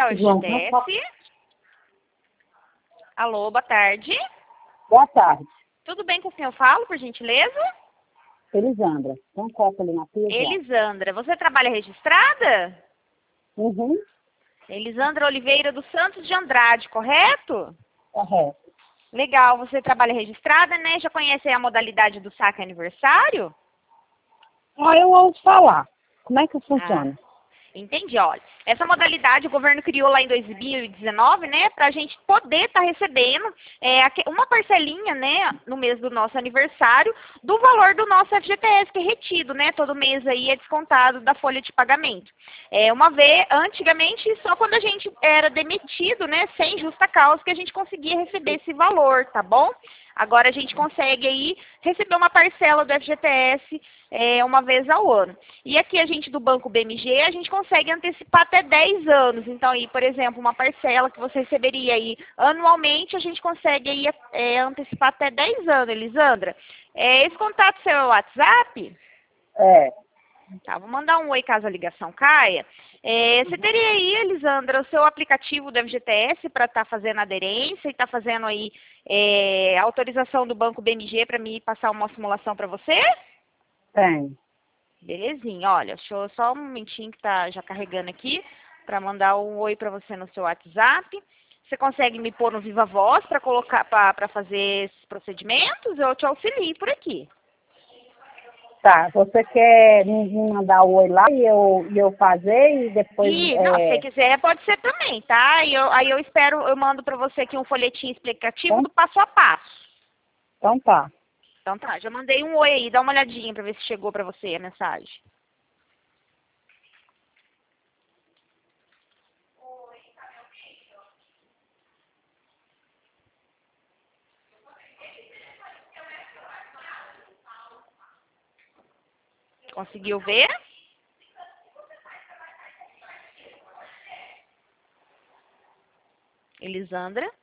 da UFGTS. Alô, boa tarde. Boa tarde. Tudo bem com quem eu falo, por gentileza? Elisandra. Tem um copo ali na pia. Elisandra, você trabalha registrada? Uhum. Elisandra Oliveira dos Santos de Andrade, correto? Correto. Legal, você trabalha registrada, né? Já conhece a modalidade do saque aniversário? Eu ouço falar. Como é que funciona? Entendi, olha. Essa modalidade o governo criou lá em 2019, né, para a gente poder estar recebendo uma parcelinha, né, no mês do nosso aniversário, do valor do nosso FGTS, que é retido, né, todo mês aí é descontado da folha de pagamento. Uma vez, antigamente, só quando a gente era demitido, né, sem justa causa, que a gente conseguia receber esse valor, tá bom? Agora a gente consegue aí receber uma parcela do FGTS uma vez ao ano. E aqui a gente do Banco BMG, a gente consegue antecipar até 10 anos. Então aí, por exemplo, uma parcela que você receberia aí anualmente, a gente consegue aí antecipar até 10 anos, Elisandra. Esse contato seu é o WhatsApp? É. Tá, vou mandar um oi caso a ligação caia. Você teria aí, Elisandra, o seu aplicativo do FGTS para estar fazendo aderência e estar fazendo aí autorização do Banco BMG para me passar uma simulação para você? Tem. Belezinha, olha, deixa eu só um momentinho que tá já carregando aqui para mandar um oi para você no seu WhatsApp. Você consegue me pôr no Viva Voz para colocar para fazer esses procedimentos? Eu te auxilio por aqui. Tá, você quer me mandar o oi lá e eu fazer e depois... Não, se você quiser, pode ser também, tá? Aí eu espero, eu mando para você aqui um folhetinho explicativo do passo a passo. Então tá. Então tá, já mandei um oi aí, dá uma olhadinha para ver se chegou para você a mensagem. Conseguiu ver? Elisandra?